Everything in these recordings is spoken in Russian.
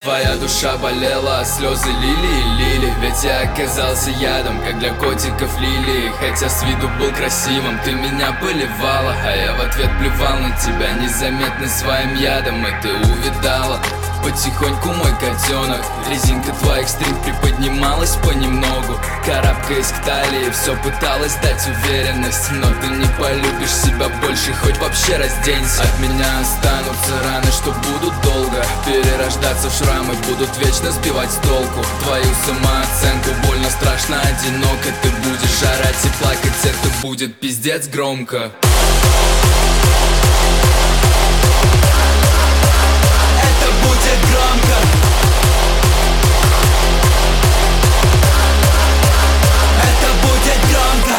Твоя душа болела, а слезы лили и лили. Ведь я оказался ядом, как для котиков лилии. Хотя с виду был красивым, ты меня поливала, а я в ответ плевал на тебя, незаметно своим ядом. И ты увидала потихоньку, мой котенок. Резинка твоих стрин приподнималась понемногу, карабкаясь к талии, все пыталась дать уверенность. Но ты не полюбишь себя больше, хоть вообще разденься. От меня останутся раны, что будут долго перерождаться в шрамы, будут вечно сбивать с толку твою самооценку. Больно, страшно, одиноко. Ты будешь орать и плакать, это будет пиздец громко. Это будет громко. Это будет громко.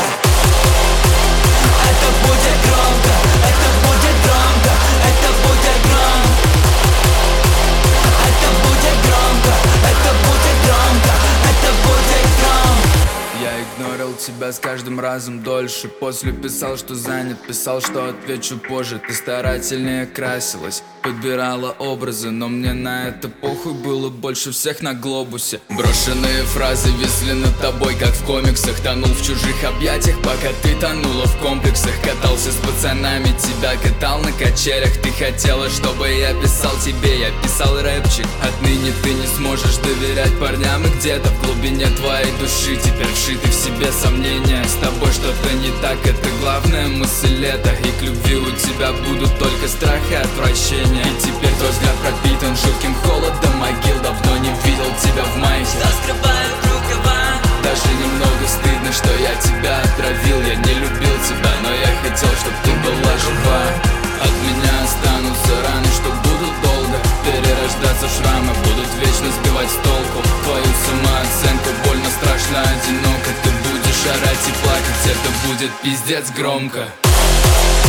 Это будет громко. Это будет громко. Это будет громко. Это будет громко. Это будет громко. Это будет громко. Я игнорил тебя с каждым разом дольше. После писал, что занят, писал, что отвечу позже. Ты старательнее красилась, подбирала образы, но мне на это похуй, было больше всех на глобусе. Брошенные фразы висли над тобой, как в комиксах. Тонул в чужих объятиях, пока ты тонула в комплексах. Катался с пацанами, тебя катал на качелях. Ты хотела, чтобы я писал тебе, я писал рэпчик. Отныне ты не сможешь доверять парням, и где-то в глубине твоей души теперь вшиты в себе сомнения. С тобой что-то не так, это главная мысль лета. И к любви у тебя будут только страх и отвращение. И теперь твой взгляд пропитан жутким холодом могил. Давно не видел тебя в майке, что скрывают рукава. Даже немного стыдно, что я тебя отравил. Я не любил тебя, но я хотел, чтобы ты была жива. От меня останутся раны, что будут долго перерождаться в шрамы, будут вечно сбивать с толку твою самооценку. Больно, страшно, одиноко. Ты будешь орать и плакать, это будет пиздец громко.